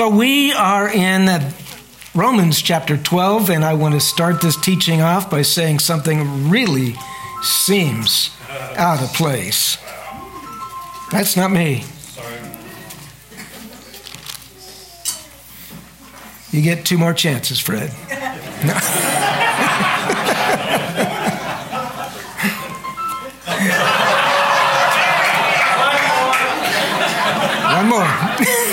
So we are in Romans chapter 12, and I want to start this teaching off by saying something really seems out of place. That's not me. You get 2 more chances, Fred. No. One more.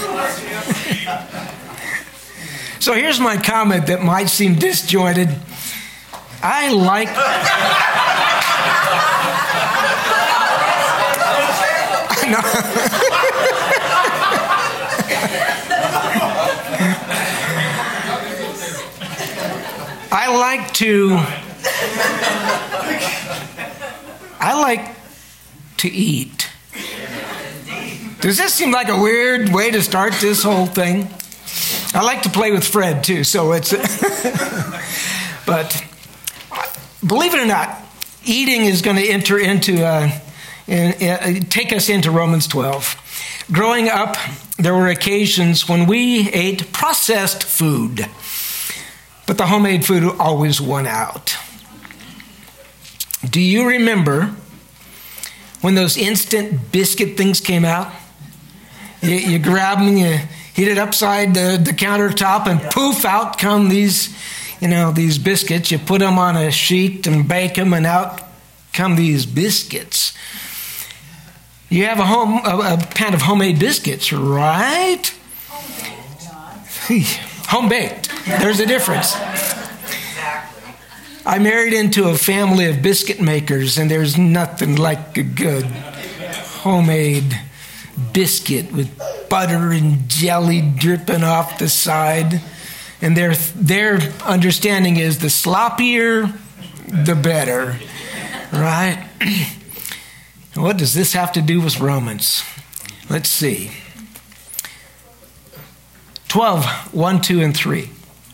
So here's my comment that might seem disjointed. I like... I like to eat. Does this seem like a weird way to start this whole thing? I like to play with Fred too, so it's... But believe it or not, eating is going to enter into... take us into Romans 12. Growing up, there were occasions when we ate processed food, but the homemade food always won out. Do you remember when those instant biscuit things came out? You grab them, you heat it upside the countertop, and poof, out come these biscuits. You put them on a sheet and bake them, and out come these biscuits. You have a pan of homemade biscuits, right? Home baked. There's a difference. I married into a family of biscuit makers, and there's nothing like a good homemade biscuit with butter and jelly dripping off the side. And their understanding is the sloppier, the better, right? What does this have to do with Romans? Let's see. 12, 1, 2, and 3.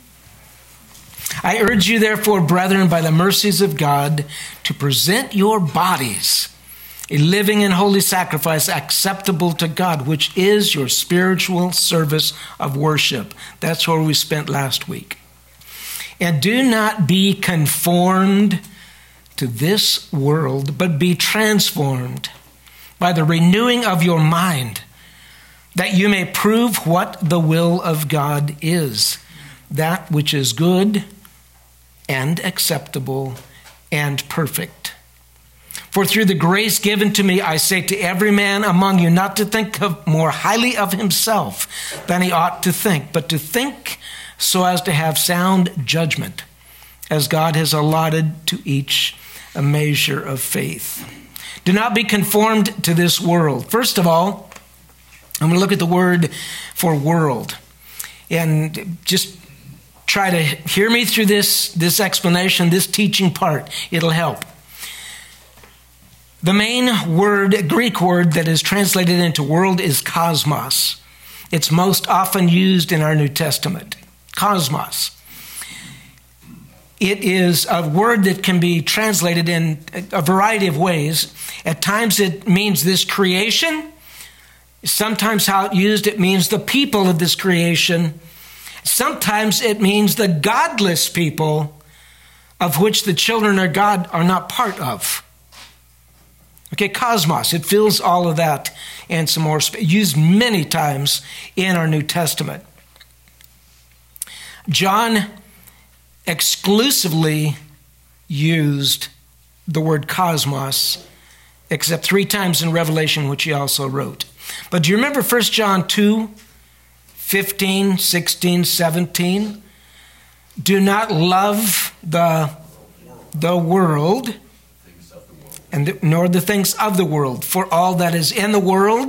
I urge you, therefore, brethren, by the mercies of God, to present your bodies a living and holy sacrifice acceptable to God, which is your spiritual service of worship. That's where we spent last week. And do not be conformed to this world, but be transformed by the renewing of your mind, that you may prove what the will of God is, that which is good and acceptable and perfect. For through the grace given to me, I say to every man among you not to think more highly of himself than he ought to think, but to think so as to have sound judgment, as God has allotted to each a measure of faith. Do not be conformed to this world. First of all, I'm going to look at the word for world. And just try to hear me through this explanation, this teaching part. It'll help. The main word, Greek word, that is translated into world is cosmos. It's most often used in our New Testament. Cosmos. It is a word that can be translated in a variety of ways. At times it means this creation. Sometimes how it's used, it means the people of this creation. Sometimes it means the godless people of which the children of God are not part of. Okay, cosmos, it fills all of that and some more, used many times in our New Testament. John exclusively used the word cosmos, except 3 times in Revelation, which he also wrote. But do you remember 1 John 2, 15, 16, 17? Do not love the world, nor the things of the world. For all that is in the world,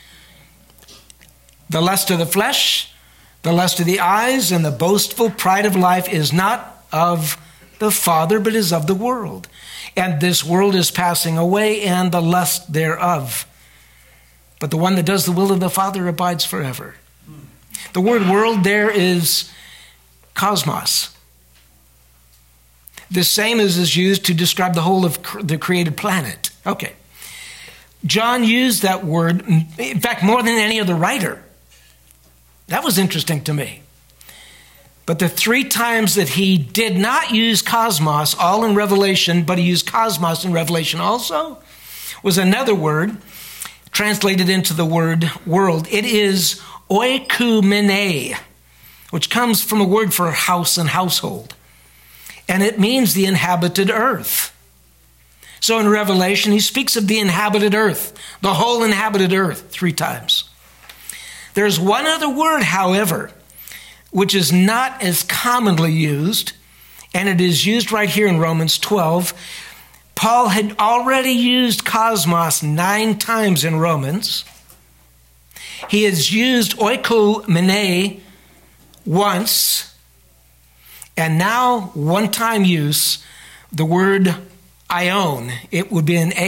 the lust of the flesh, the lust of the eyes, and the boastful pride of life is not of the Father, but is of the world. And this world is passing away, and the lust thereof. But the one that does the will of the Father abides forever. The word world there is cosmos. The same as is used to describe the whole of the created planet. Okay. John used that word, in fact, more than any other writer. That was interesting to me. But the 3 times that he did not use cosmos, all in Revelation, but he used cosmos in Revelation also, was another word translated into the word world. It is oikumene, which comes from a word for house and household. And it means the inhabited earth. So in Revelation, he speaks of the inhabited earth, the whole inhabited earth, 3 times. There's one other word, however, which is not as commonly used, and it is used right here in Romans 12. Paul had already used cosmos 9 times in Romans. He has used oikumene once, and now one-time use, the word aion. It would be an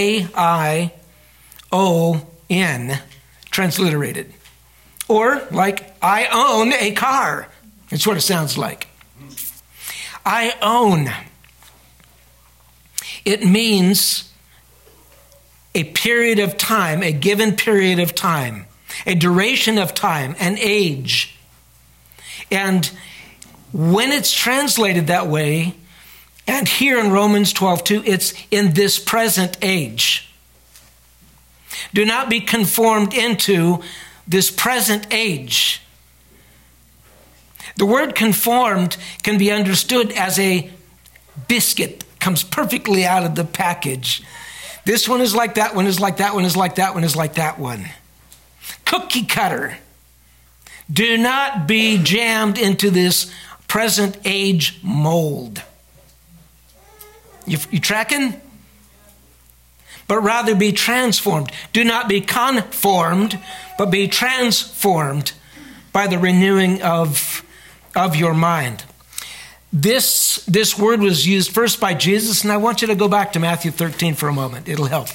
A-I-O-N, transliterated. Or like, I own a car. That's what it sounds like. I own. It means a period of time, a given period of time, a duration of time, an age. And when it's translated that way, and here in Romans 12:2, it's in this present age. Do not be conformed into this present age. The word conformed can be understood as a biscuit. Comes perfectly out of the package. This one is like that one is like that one is like that one is like that one. Cookie cutter. Do not be jammed into this present age mold. You tracking? But rather be transformed. Do not be conformed, but be transformed by the renewing of your mind. This word was used first by Jesus, and I want you to go back to Matthew 13 for a moment. It'll help.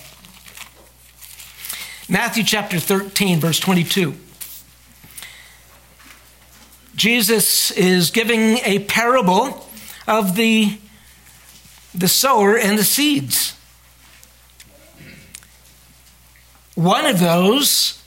Matthew chapter 13, verse 22. Jesus is giving a parable of the sower and the seeds. One of those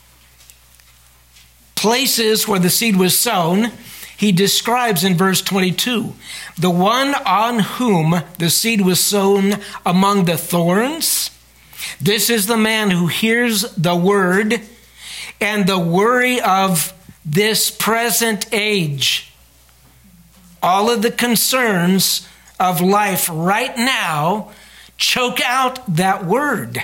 places where the seed was sown, he describes in verse 22, the one on whom the seed was sown among the thorns. This is the man who hears the word, and the worry of this present age, all of the concerns of life right now, choke out that word.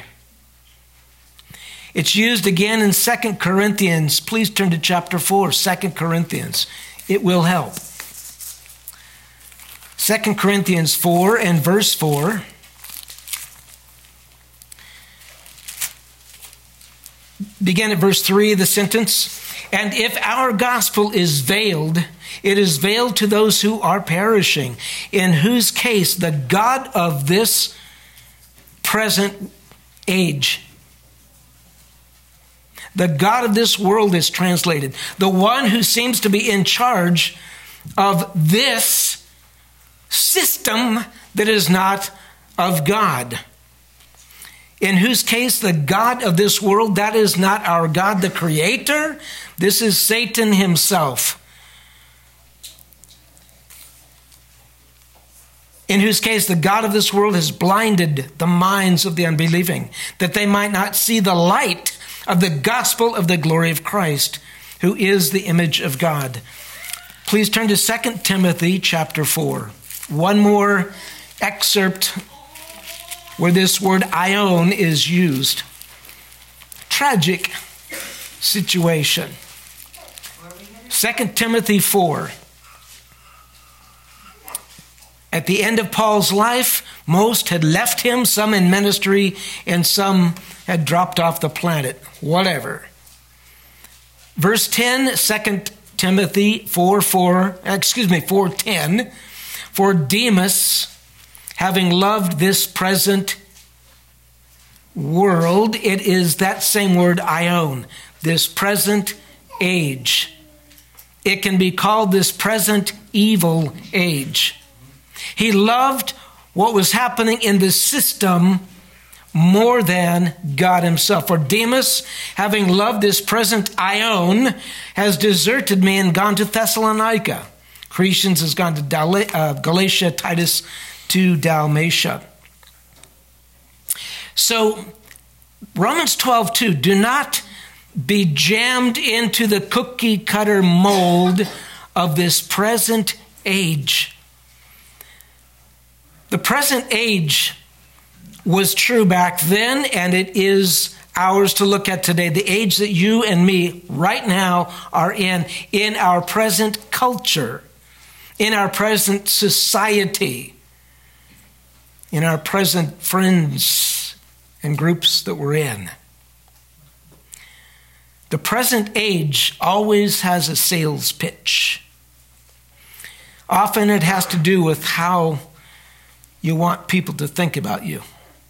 It's used again in 2 Corinthians. Please turn to chapter 4, 2 Corinthians. It will help. 2 Corinthians 4 and verse 4. Begin at verse 3 of the sentence. And if our gospel is veiled, it is veiled to those who are perishing, in whose case the God of this present age, the God of this world is translated. The one who seems to be in charge of this system that is not of God. In whose case the God of this world, that is not our God, the Creator. This is Satan himself. In whose case the God of this world has blinded the minds of the unbelieving, that they might not see the light of the gospel of the glory of Christ, who is the image of God. Please turn to 2 Timothy chapter 4. One more excerpt where this word aion is used. Tragic situation. 2 Timothy 4. At the end of Paul's life, most had left him, some in ministry, and some had dropped off the planet. Whatever. Verse 10, 2 Timothy 4:10. For Demas, having loved this present world, it is that same word aion, this present age. It can be called this present evil age. He loved what was happening in the system more than God himself. For Demas, having loved this present Ion, has deserted me and gone to Thessalonica. Crescens has gone to Galatia, Titus to Dalmatia. So, Romans 12:2, do not be jammed into the cookie cutter mold of this present age. The present age was true back then, and it is ours to look at today. The age that you and me right now are in our present culture, in our present society, in our present friends and groups that we're in. The present age always has a sales pitch. Often it has to do with how you want people to think about you.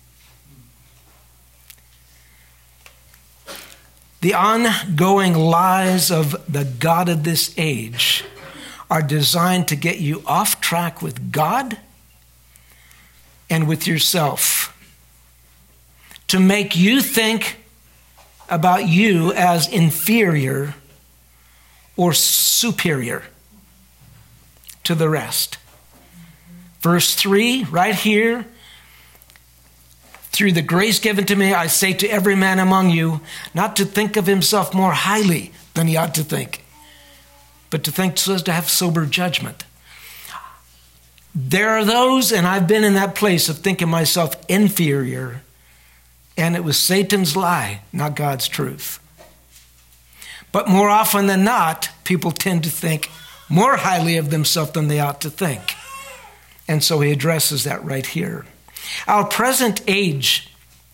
The ongoing lies of the God of this age are designed to get you off track with God and with yourself, to make you think about you as inferior or superior to the rest. Verse 3, right here, through the grace given to me, I say to every man among you, not to think of himself more highly than he ought to think, but to think so as to have sober judgment. There are those, and I've been in that place of thinking myself inferior, and it was Satan's lie, not God's truth. But more often than not, people tend to think more highly of themselves than they ought to think. And so he addresses that right here. Our present age,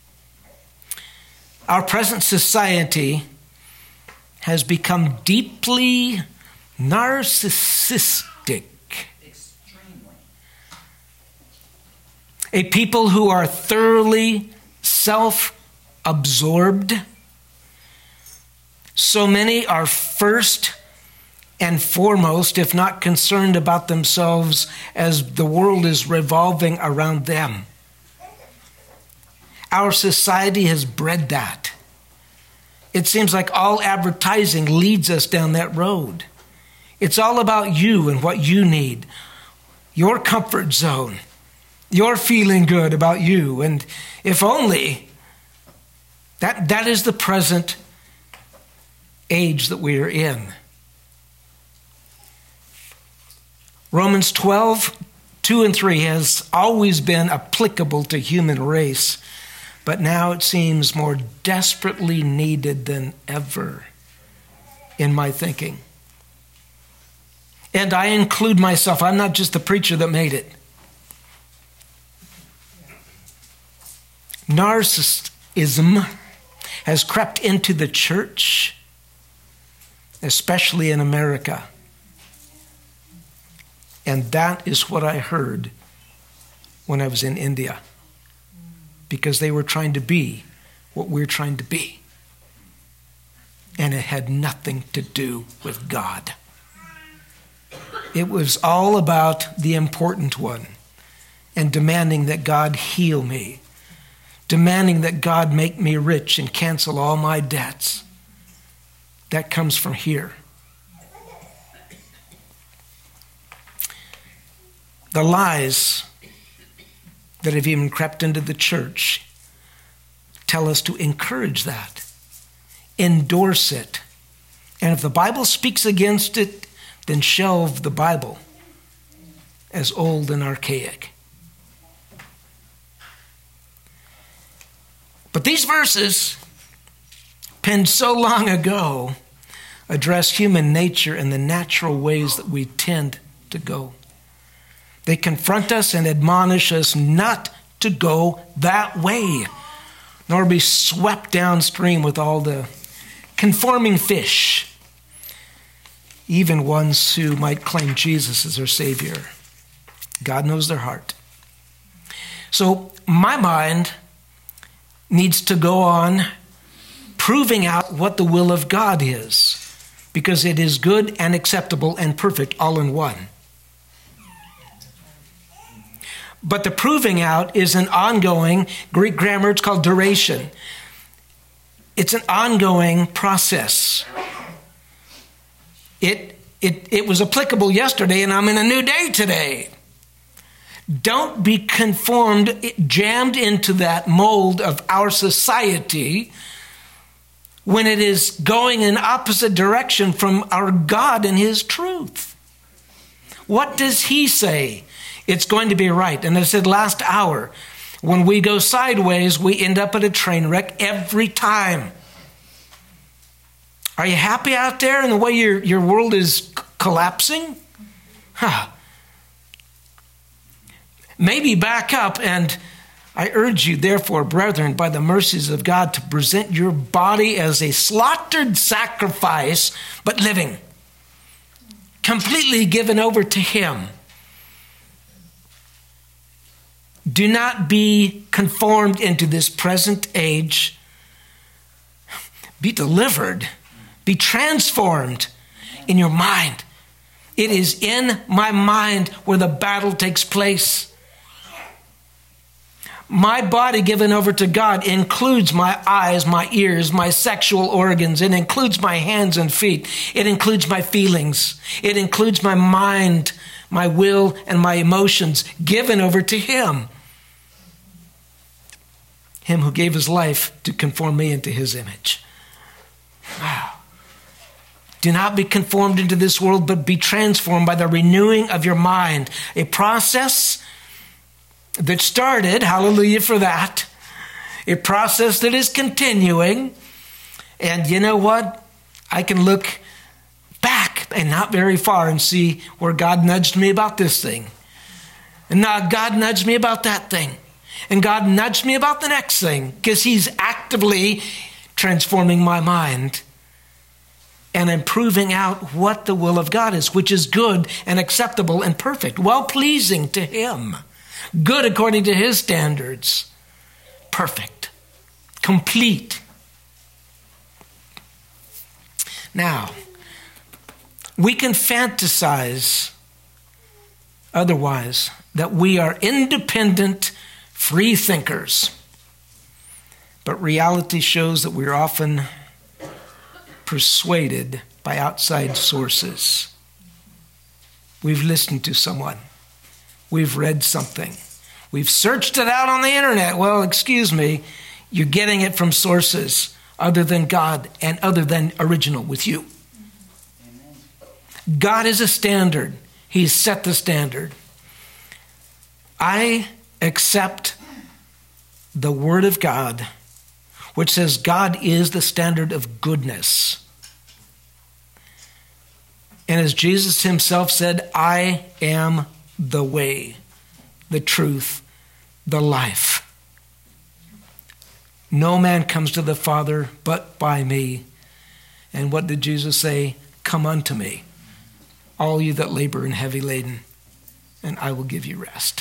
our present society has become deeply narcissistic. Extremely. A people who are thoroughly self-absorbed. So many are first and foremost, if not concerned about themselves as the world is revolving around them. Our society has bred that. It seems like all advertising leads us down that road. It's all about you and what you need, your comfort zone, your feeling good about you. And if only, that is the present age that we are in. Romans 12:2-3 has always been applicable to human race, but now it seems more desperately needed than ever in my thinking. And I include myself. I'm not just the preacher that made it. Narcissism has crept into the church, especially in America. And that is what I heard when I was in India, because they were trying to be what we're trying to be. And it had nothing to do with God. It was all about the important one and demanding that God heal me, demanding that God make me rich and cancel all my debts. That comes from here. The lies that have even crept into the church tell us to encourage that, endorse it. And if the Bible speaks against it, then shelve the Bible as old and archaic. But these verses, penned so long ago, address human nature and the natural ways that we tend to go. They confront us and admonish us not to go that way, nor be swept downstream with all the conforming fish, even ones who might claim Jesus as their Savior. God knows their heart. So my mind needs to go on proving out what the will of God is, because it is good and acceptable and perfect all in one. But the proving out is an ongoing, Greek grammar, it's called duration. It's an ongoing process. It was applicable yesterday, and I'm in a new day today. Don't be conformed, jammed into that mold of our society when it is going in opposite direction from our God and his truth. What does he say? It's going to be right. And I said last hour, when we go sideways, we end up at a train wreck every time. Are you happy out there in the way your world is collapsing? Maybe back up, and I urge you, therefore, brethren, by the mercies of God, to present your body as a slaughtered sacrifice, but living, completely given over to him. Do not be conformed into this present age. Be delivered. Be transformed in your mind. It is in my mind where the battle takes place. My body given over to God includes my eyes, my ears, my sexual organs. It includes my hands and feet. It includes my feelings. It includes my mind, my will, and my emotions given over to him. Him who gave his life to conform me into his image. Wow. Do not be conformed into this world, but be transformed by the renewing of your mind. A process that started, hallelujah for that, a process that is continuing. And you know what? I can look back and not very far and see where God nudged me about this thing. And now God nudged me about that thing. And God nudged me about the next thing, because he's actively transforming my mind and improving out what the will of God is, which is good and acceptable and perfect, well-pleasing to him. Good according to his standards. Perfect. Complete. Now, we can fantasize otherwise that we are independent, free thinkers. But reality shows that we're often persuaded by outside sources. We've listened to someone. We've read something. We've searched it out on the internet. Well, excuse me, you're getting it from sources other than God and other than original with you. Amen. God is a standard. He's set the standard. I accept the Word of God, which says God is the standard of goodness. And as Jesus himself said, I am the way, the truth, the life. No man comes to the Father but by me. And what did Jesus say? Come unto me, all you that labor and heavy laden, and I will give you rest.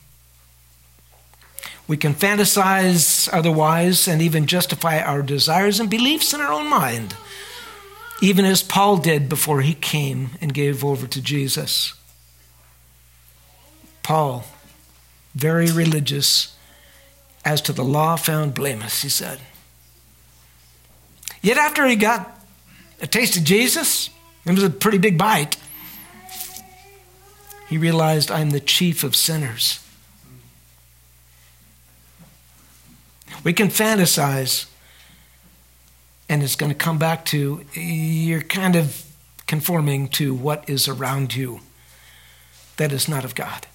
We can fantasize otherwise and even justify our desires and beliefs in our own mind, even as Paul did before he came and gave over to Jesus. Paul, very religious, as to the law found blameless, he said. Yet after he got a taste of Jesus, it was a pretty big bite, he realized, I'm the chief of sinners. We can fantasize, and it's going to come back to you're kind of conforming to what is around you that is not of God.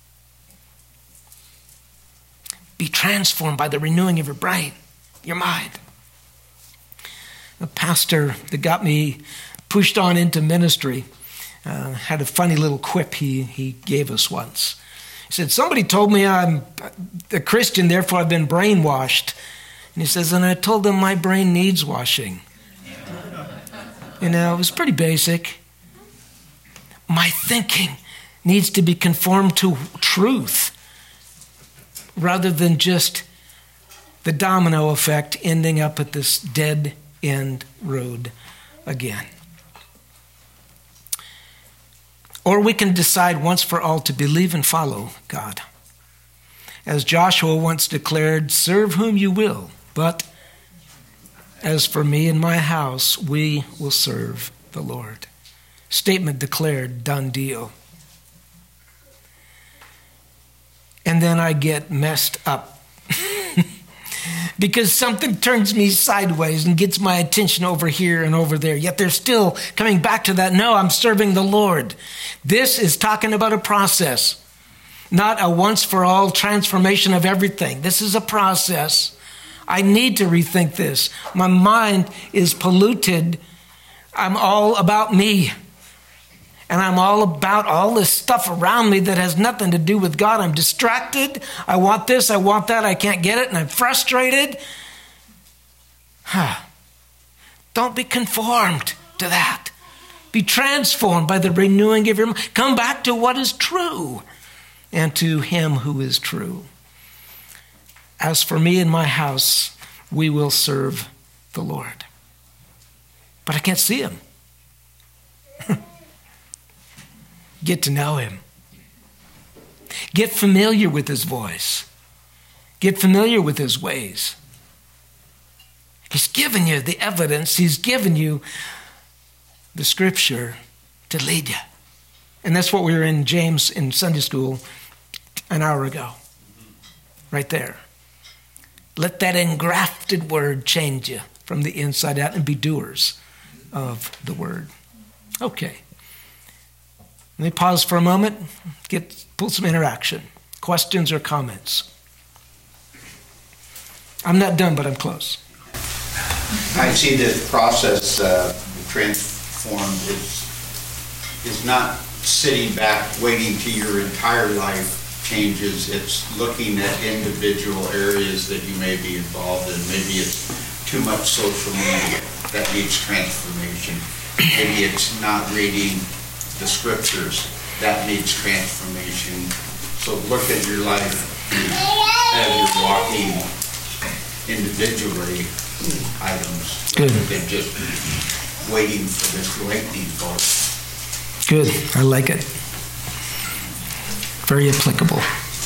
Be transformed by the renewing of your brain, your mind. The pastor that got me pushed on into ministry had a funny little quip he gave us once. He said, somebody told me I'm a Christian, therefore I've been brainwashed. And he says, and I told them my brain needs washing. You know, it was pretty basic. My thinking needs to be conformed to truth, rather than just the domino effect ending up at this dead end road again. Or we can decide once for all to believe and follow God. As Joshua once declared, serve whom you will, but as for me and my house, we will serve the Lord. Statement declared, done deal. And then I get messed up because something turns me sideways and gets my attention over here and over there. Yet they're still coming back to that, no, I'm serving the Lord. This is talking about a process, not a once-for-all transformation of everything. This is a process. I need to rethink this. My mind is polluted. I'm all about me. And I'm all about all this stuff around me that has nothing to do with God. I'm distracted. I want this, I want that, I can't get it, and I'm frustrated. Don't be conformed to that. Be transformed by the renewing of your mind. Come back to what is true and to him who is true. As for me and my house, we will serve the Lord. But I can't see him. Get to know him. Get familiar with his voice. Get familiar with his ways. He's given you the evidence. He's given you the scripture to lead you. And that's what we were in James in Sunday school an hour ago. Right there. Let that engrafted word change you from the inside out and be doers of the word. Okay. Let me pause for a moment, pull some interaction, questions or comments. I'm not done, but I'm close. I see this process transformed is not sitting back waiting till your entire life changes. It's looking at individual areas that you may be involved in. Maybe it's too much social media that needs transformation. Maybe it's not reading the scriptures that needs transformation. So look at your life as you're walking individually items. Good. Than just waiting for this lightning bolt. Good. I like it. Very applicable.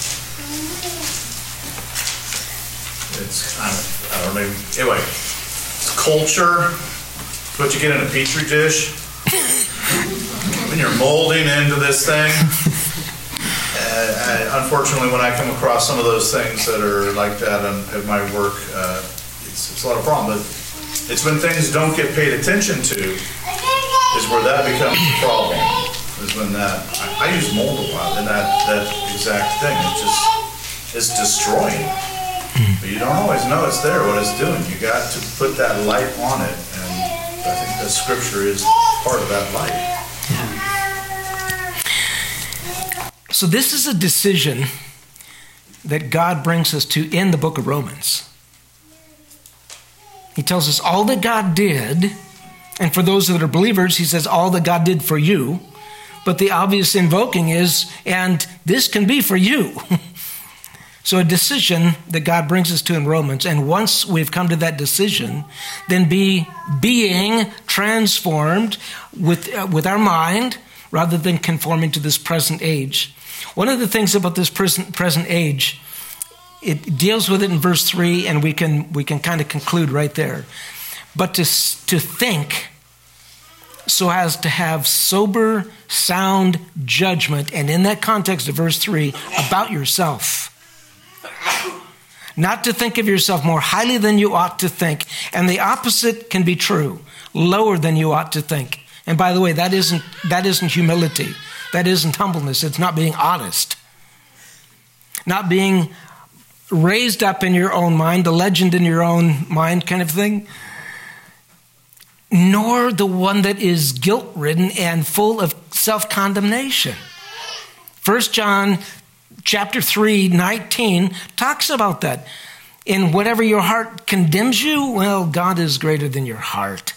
It's I don't know. Anyway, it's culture. It's what you get in a petri dish. When you're molding into this thing, unfortunately, when I come across some of those things that are like that at my work, it's a lot of problem. But it's when things don't get paid attention to is where that becomes a problem. Is when that I use mold a lot, and that exact thing it's destroying. But you don't always know it's there, what it's doing. You got to put that light on it, and I think the scripture is part of that light. So this is a decision that God brings us to in the book of Romans. He tells us all that God did, and for those that are believers, he says all that God did for you. But the obvious invoking is, and this can be for you. So a decision that God brings us to in Romans, and once we've come to that decision, then being transformed with our mind rather than conforming to this present age. One of the things about this present age, it deals with it in verse 3, and we can kind of conclude right there. But to think so as to have sober, sound judgment, and in that context of verse 3, about yourself. Not to think of yourself more highly than you ought to think. And the opposite can be true, lower than you ought to think. And by the way, that isn't humility. That isn't humbleness. It's not being honest. Not being raised up in your own mind, the legend in your own mind kind of thing. Nor the one that is guilt-ridden and full of self-condemnation. 1 John chapter 3:19 talks about that. In whatever your heart condemns you, well, God is greater than your heart.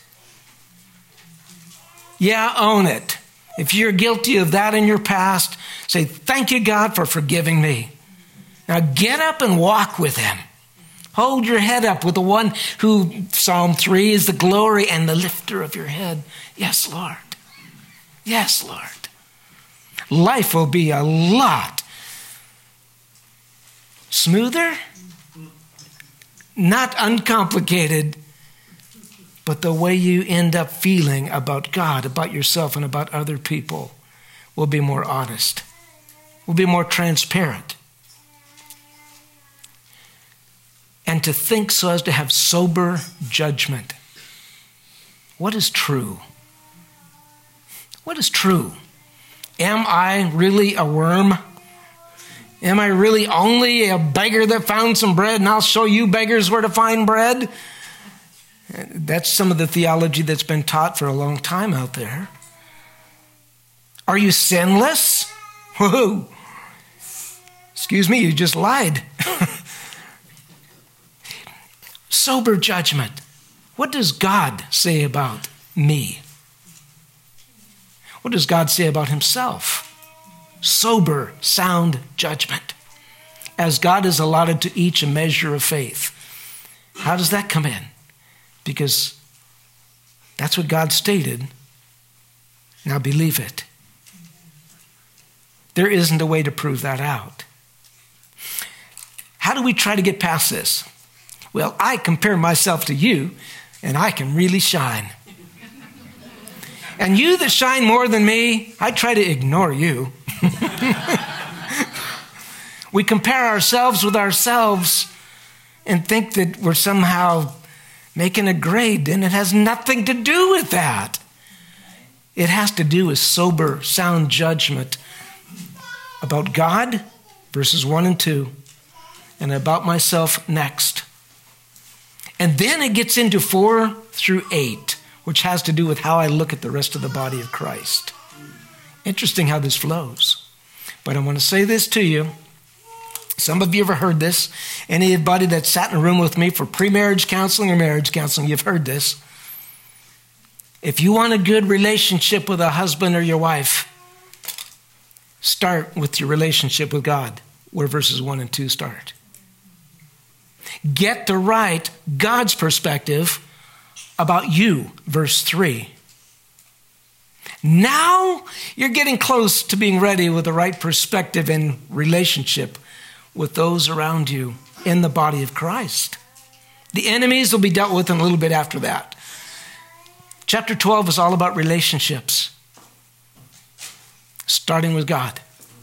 Yeah, own it. If you're guilty of that in your past, say, thank you, God, for forgiving me. Now get up and walk with him. Hold your head up with the one who, Psalm 3, is the glory and the lifter of your head. Yes, Lord. Yes, Lord. Life will be a lot smoother, not uncomplicated, but the way you end up feeling about God, about yourself, and about other people will be more honest, will be more transparent. And to think so as to have sober judgment. What is true? What is true? Am I really a worm? Am I really only a beggar that found some bread, and I'll show you beggars where to find bread? That's some of the theology that's been taught for a long time out there. Are you sinless? Whoa. Excuse me, you just lied. Sober judgment. What does God say about me? What does God say about himself? Sober, sound judgment. As God has allotted to each a measure of faith. How does that come in? Because that's what God stated. Now believe it. There isn't a way to prove that out. How do we try to get past this? Well, I compare myself to you, and I can really shine. And you that shine more than me, I try to ignore you. We compare ourselves with ourselves and think that we're somehow making a grade, and it has nothing to do with that. It has to do with sober, sound judgment about God, verses 1 and 2, and about myself next. And then it gets into 4 through 8, which has to do with how I look at the rest of the body of Christ. Interesting how this flows. But I want to say this to you. Some of you have heard this. Anybody that sat in a room with me for pre-marriage counseling or marriage counseling, you've heard this. If you want a good relationship with a husband or your wife, start with your relationship with God, where verses 1 and 2 start. Get the right God's perspective about you, verse 3. Now you're getting close to being ready with the right perspective and relationship with those around you in the body of Christ. The enemies will be dealt with in a little bit after that. Chapter 12 is all about relationships, starting with God.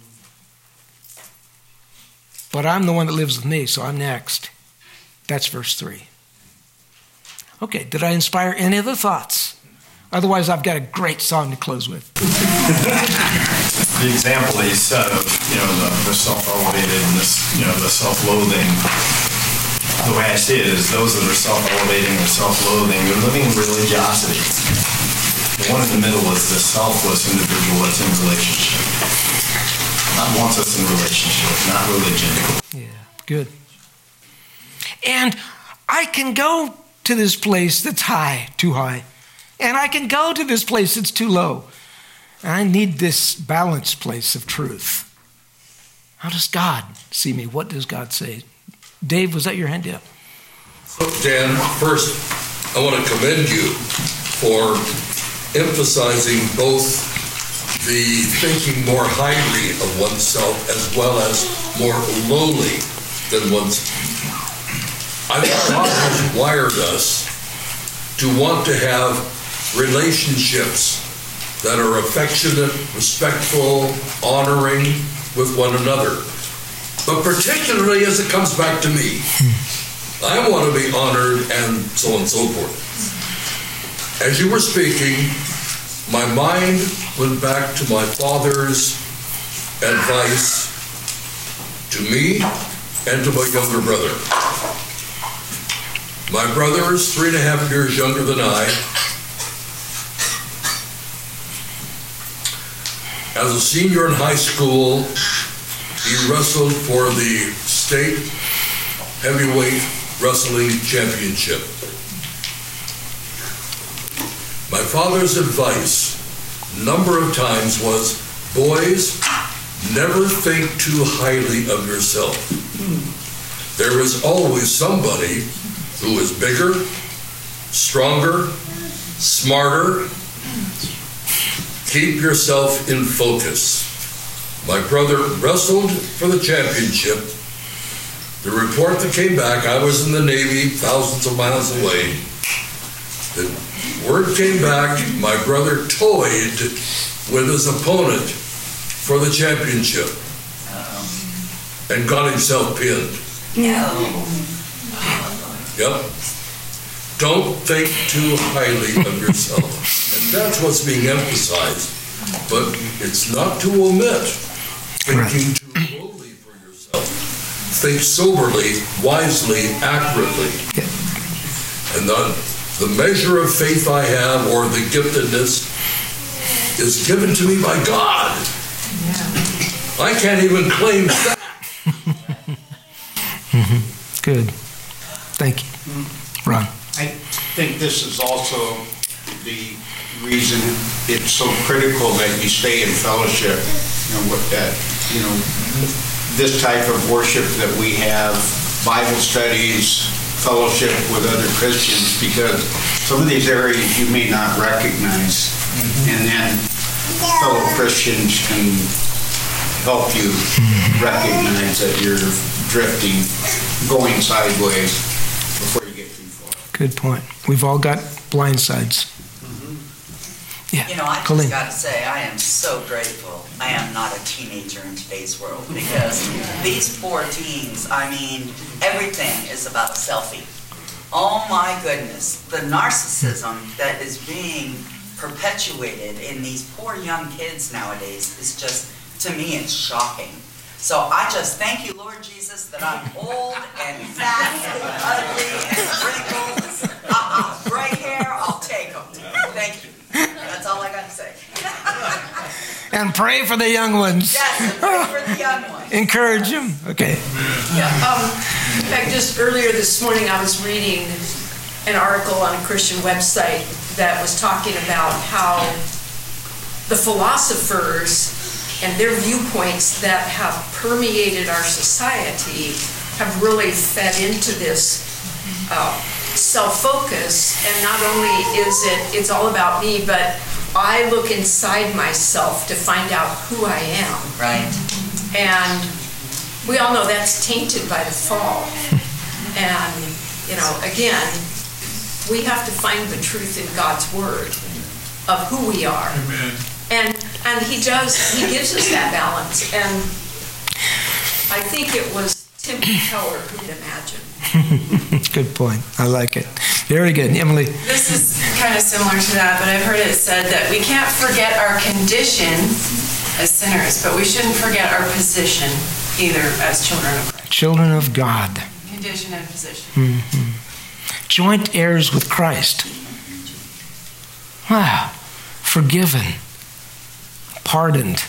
But I'm the one that lives with me, so I'm next. That's verse 3. Okay, did I inspire any other thoughts? Otherwise, I've got a great song to close with. The example that you said of, the self-elevated and this, the self-loathing, the way I see it is those that are self-elevating or self-loathing, they're living in religiosity. The one in the middle is the selfless individual that's in relationship. God wants us in relationship, not religion. Yeah, good. And I can go to this place that's high, too high. And I can go to this place that's too low. And I need this balanced place of truth. How does God see me? What does God say? Dave, was that your hand? Yeah. Dan, first, I want to commend you for emphasizing both the thinking more highly of oneself as well as more lowly than oneself. I think God has wired us to want to have relationships that are affectionate, respectful, honoring with one another. But particularly as it comes back to me, I want to be honored and so on and so forth. As you were speaking, my mind went back to my father's advice to me and to my younger brother. My brother is 3.5 years younger than I. As a senior in high school, he wrestled for the state heavyweight wrestling championship. My father's advice a number of times was, boys, never think too highly of yourself. There is always somebody who is bigger, stronger, smarter. Keep yourself in focus. My brother wrestled for the championship, The report that came back, I was in the Navy, thousands of miles away. The word came back, my brother toyed with his opponent for the championship and got himself pinned. Yep. Don't think too highly of yourself. And that's what's being emphasized. But it's not to omit thinking too lowly for yourself. Think soberly, wisely, accurately. And the measure of faith I have, or the giftedness, is given to me by God. I can't even claim that. Good. Thank you. Ron. I think this is also the reason it's so critical that you stay in fellowship. This type of worship that we have, Bible studies, fellowship with other Christians, because some of these areas you may not recognize, and then fellow Christians can help you recognize that you're drifting, going sideways before you get too far. Good point. We've all got blind sides. Yeah. I just got to say, I am so grateful I am not a teenager in today's world, because these poor teens, everything is about a selfie. Oh my goodness, the narcissism that is being perpetuated in these poor young kids nowadays is just, to me, it's shocking. So I just thank you, Lord Jesus, that I'm old and fat and ugly and wrinkles. Gray hair, I'll take them. Thank you. That's all I got to say. And pray for the young ones. Yes, and pray for the young ones. Encourage them. Okay. Yeah. In fact, just earlier this morning, I was reading an article on a Christian website that was talking about how the philosophers and their viewpoints that have permeated our society have really fed into this self-focus. And not only is it's all about me, but I look inside myself to find out who I am. Right. And we all know that's tainted by the fall. And, again, we have to find the truth in God's word of who we are. Amen. And he gives us that balance. And I think it was Tim Keller who could imagine. Good point. I like it. Very good. Emily. This is kind of similar to that, but I've heard it said that we can't forget our condition as sinners, but we shouldn't forget our position either as children of Christ. Children of God. Condition and position. Mm-hmm. Joint heirs with Christ. Wow. Forgiven. Pardoned.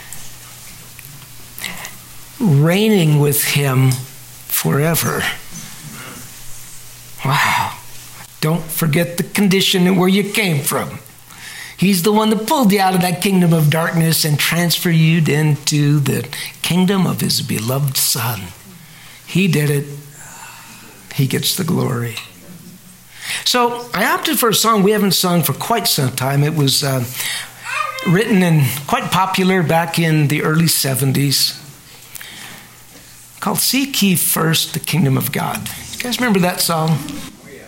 Reigning with him forever. Wow. Don't forget the condition and where you came from. He's the one that pulled you out of that kingdom of darkness and transferred you into the kingdom of his beloved Son. He did it. He gets the glory. So I opted for a song we haven't sung for quite some time. It was written and quite popular back in the early 70s, called Seek Ye First the Kingdom of God. You guys remember that song?